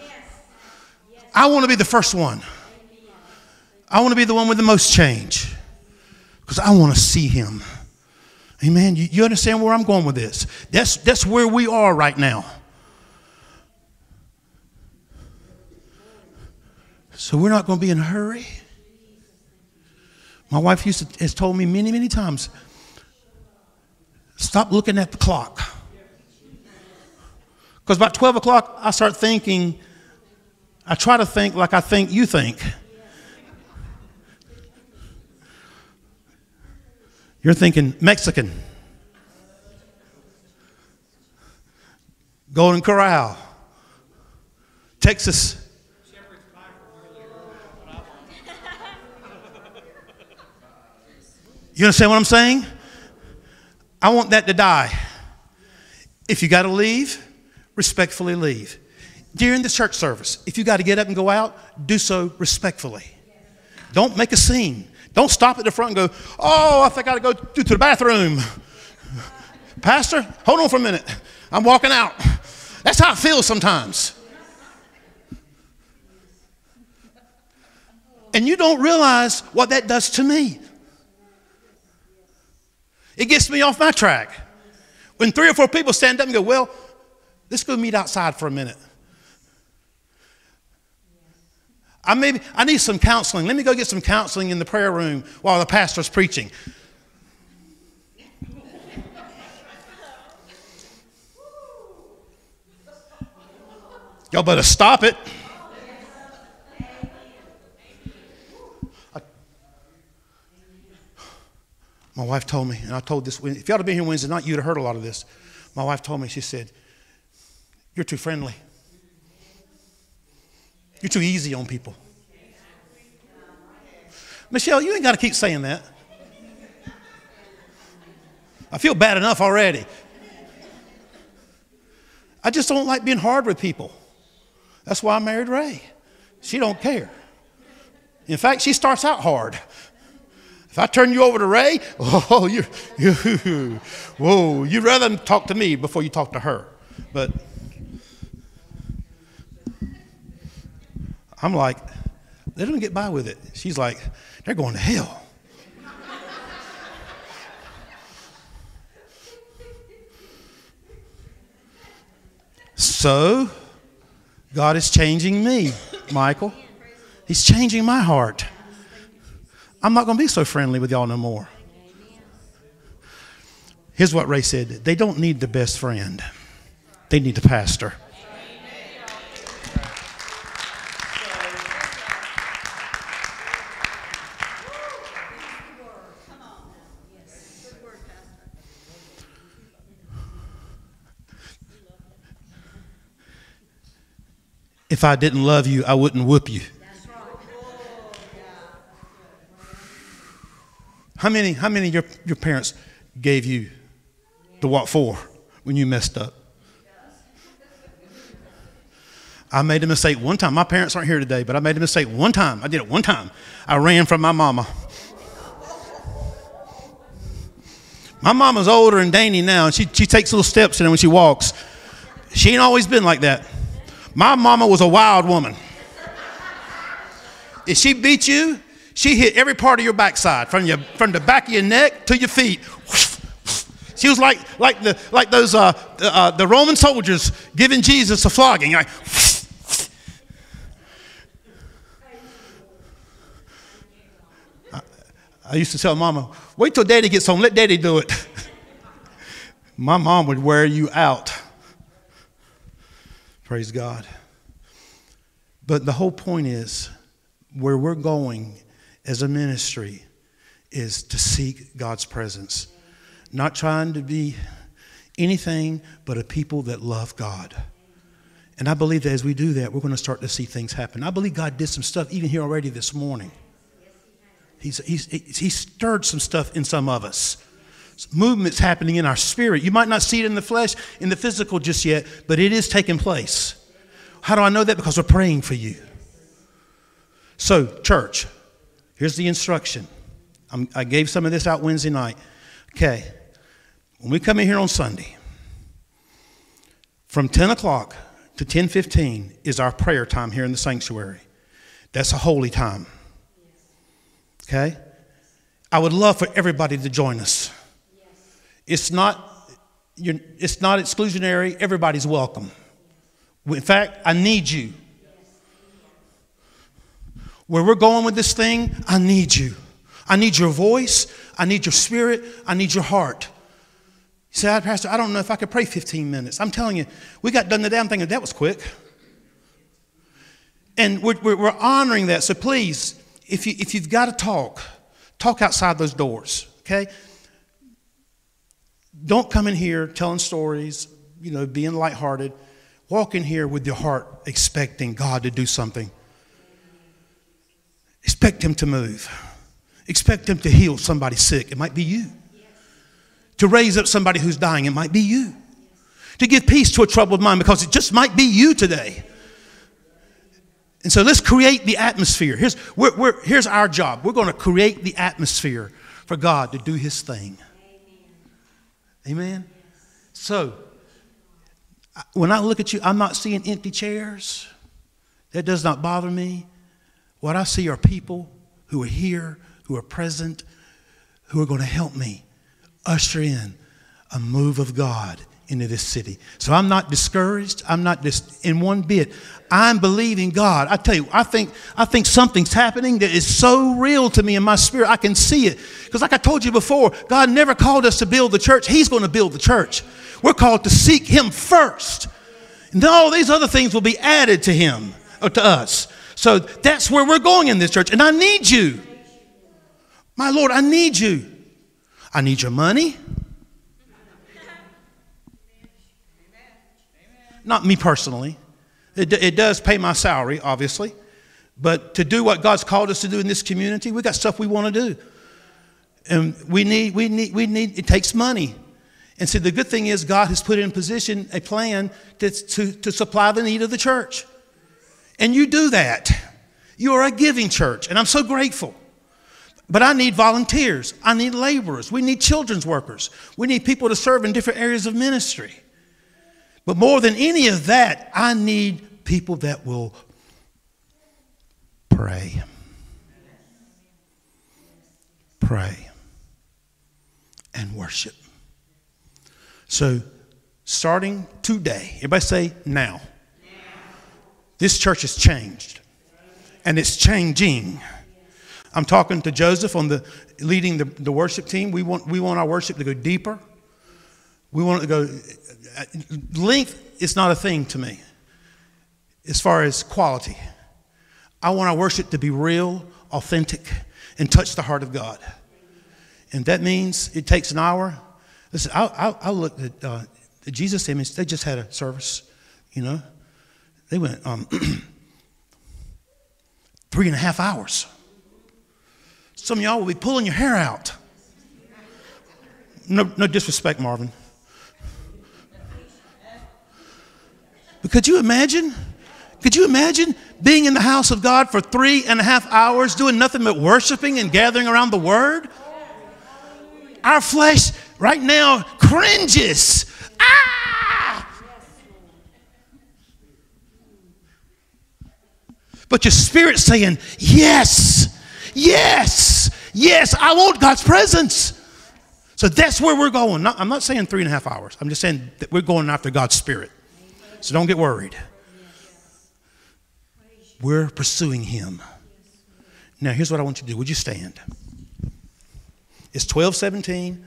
I want to be the first one. I want to be the one with the most change. Because I want to see him. Amen. You understand where I'm going with this? That's where we are right now. So we're not going to be in a hurry. My wife has told me many, many times, stop looking at the clock. Because about 12 o'clock, I start thinking, I try to think like I think you think. You're thinking Mexican, Golden Corral, Texas. You understand what I'm saying? I want that to die. If you got to leave, respectfully leave. During the church service, if you got to get up and go out, do so respectfully. Don't make a scene. Don't stop at the front and go, oh, I think I got to go to the bathroom. Pastor, hold on for a minute. I'm walking out. That's how it feels sometimes. And you don't realize what that does to me. It gets me off my track. When 3 or 4 people stand up and go, well, let's go meet outside for a minute. I need some counseling. Let me go get some counseling in the prayer room while the pastor's preaching. Y'all better stop it. My wife told me, and I told this, if y'all had been here Wednesday night, you'd have heard a lot of this. My wife told me, she said, you're too friendly. You're too easy on people. Michelle, you ain't got to keep saying that. I feel bad enough already. I just don't like being hard with people. That's why I married Ray. She don't care. In fact, she starts out hard. If I turn you over to Ray, oh, whoa, you'd rather talk to me before you talk to her. But I'm like, let them get by with it. She's like, they're going to hell. So, God is changing me, Michael. He's changing my heart. I'm not going to be so friendly with y'all no more. Here's what Ray said. They don't need the best friend. They need the pastor. If I didn't love you, I wouldn't whoop you. How many of your parents gave you the what for when you messed up? I made a mistake one time. My parents aren't here today, but I made a mistake one time. I did it one time. I ran from my mama. My mama's older and dainty now, and she takes little steps in it when she walks. She ain't always been like that. My mama was a wild woman. If she beat you, she hit every part of your backside, from the back of your neck to your feet. She was like those the Roman soldiers giving Jesus a flogging. Like, I used to tell Mama, wait till Daddy gets home, let Daddy do it. My mom would wear you out. Praise God. But the whole point is, where we're going as a ministry is to seek God's presence. Not trying to be anything but a people that love God. And I believe that as we do that, we're going to start to see things happen. I believe God did some stuff even here already this morning. He stirred some stuff in some of us. Movement's happening in our spirit. You might not see it in the flesh, in the physical just yet, but it is taking place. How do I know that? Because we're praying for you. So, church, here's the instruction. I gave some of this out Wednesday night. Okay, when we come in here on Sunday, from 10 o'clock to 10:15 is our prayer time here in the sanctuary. That's a holy time. Okay? I would love for everybody to join us. It's not exclusionary. Everybody's welcome. In fact, I need you. Where we're going with this thing, I need you. I need your voice. I need your spirit. I need your heart. You say, Pastor, I don't know if I could pray 15 minutes. I'm telling you, we got done the damn thing, and that was quick. And we're honoring that. So please, if you've got to talk outside those doors, okay? Don't come in here telling stories, being lighthearted. Walk in here with your heart expecting God to do something. Expect Him to move. Expect Him to heal somebody sick. It might be you. To raise up somebody who's dying. It might be you. To give peace to a troubled mind, because it just might be you today. And so let's create the atmosphere. Here's our job. We're going to create the atmosphere for God to do His thing. Amen? So, when I look at you, I'm not seeing empty chairs. That does not bother me. What I see are people who are here, who are present, who are going to help me usher in a move of God into this city. So I'm not discouraged. I'm not just in one bit. I'm believing God. I tell you, I think something's happening that is so real to me in my spirit. I can see it. Because like I told you before, God never called us to build the church. He's going to build the church. We're called to seek Him first. And then all these other things will be added to Him or to us. So that's where we're going in this church. And I need you. My Lord, I need you. I need your money. Not me personally. It does pay my salary, obviously. But to do what God's called us to do in this community, we got stuff we want to do. And we need, it takes money. And so the good thing is God has put in position a plan to supply the need of the church. And you do that. You are a giving church, and I'm so grateful. But I need volunteers. I need laborers. We need children's workers. We need people to serve in different areas of ministry. But more than any of that, I need people that will pray. Pray and worship. So, starting today, everybody say now. This church has changed. And it's changing. I'm talking to Joseph on leading the worship team. We want our worship to go deeper. We want it to go. Length is not a thing to me as far as quality. I want our worship to be real, authentic, and touch the heart of God. And that means it takes an hour. Listen, I looked at the Jesus Image. They just had a service, They went 3.5 hours. Some of y'all will be pulling your hair out. No disrespect, Marvin. But could you imagine being in the house of God for 3.5 hours, doing nothing but worshiping and gathering around the Word? Our flesh right now cringes. Ah! But your spirit's saying, yes, yes, yes, I want God's presence. So that's where we're going. I'm not saying 3.5 hours. I'm just saying that we're going after God's Spirit. So don't get worried. We're pursuing Him. Now, here's what I want you to do. Would you stand? It's 12:17.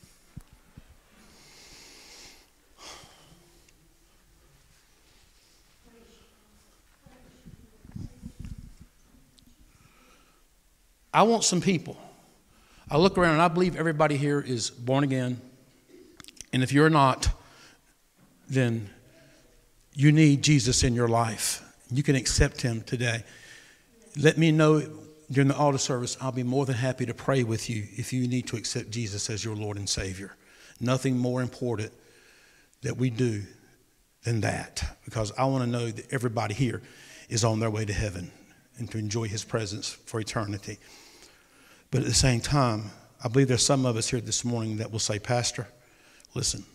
I want some people. I look around and I believe everybody here is born again. And if you're not, then you need Jesus in your life. You can accept Him today. Let me know during the altar service. I'll be more than happy to pray with you if you need to accept Jesus as your Lord and Savior. Nothing more important that we do than that, because I want to know that everybody here is on their way to heaven and to enjoy His presence for eternity. But at the same time, I believe there's some of us here this morning that will say, Pastor, listen,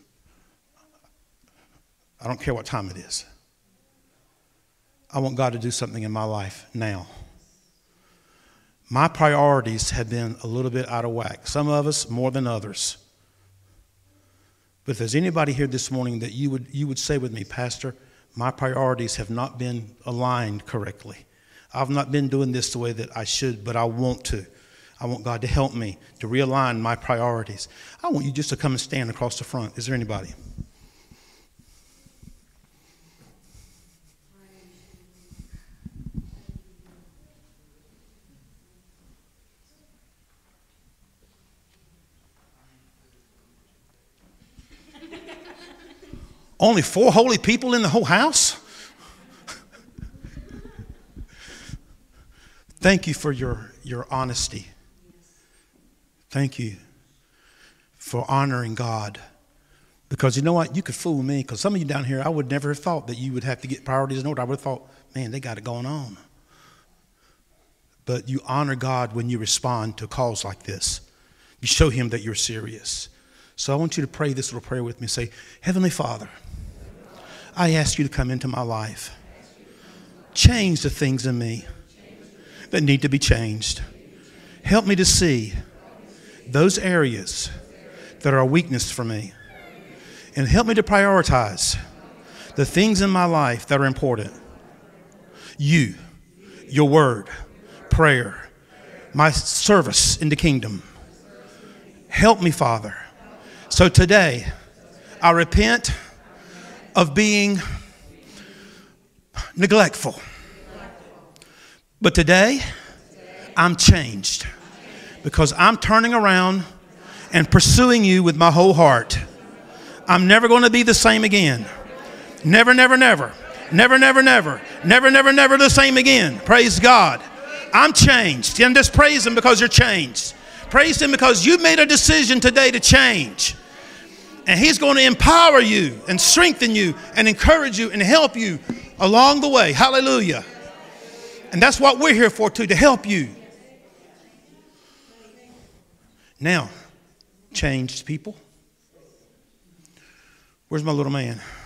I don't care what time it is. I want God to do something in my life now. My priorities have been a little bit out of whack. Some of us more than others. But if there's anybody here this morning that you would say with me, Pastor, my priorities have not been aligned correctly. I've not been doing this the way that I should, but I want to. I want God to help me to realign my priorities. I want you just to come and stand across the front. Is there anybody? Only 4 holy people in the whole house? Thank you for your honesty. Thank you for honoring God. Because you know what? You could fool me. Because some of you down here, I would never have thought that you would have to get priorities in order. I would have thought, man, they got it going on. But you honor God when you respond to calls like this. You show Him that you're serious. So I want you to pray this little prayer with me. Say, Heavenly Father, I ask you to come into my life. Change the things in me that need to be changed. Help me to see those areas that are a weakness for me. And help me to prioritize the things in my life that are important. You, your word, prayer, my service in the kingdom. Help me, Father. So today, I repent of being neglectful. But today, I'm changed because I'm turning around and pursuing you with my whole heart. I'm never going to be the same again. Never, never, never. Never, never, never. Never, never, never the same again. Praise God. I'm changed. And just praise Him because you're changed. Praise Him because you made a decision today to change. And He's going to empower you and strengthen you and encourage you and help you along the way. Hallelujah. And that's what we're here for too, to help you. Now, changed people. Where's my little man?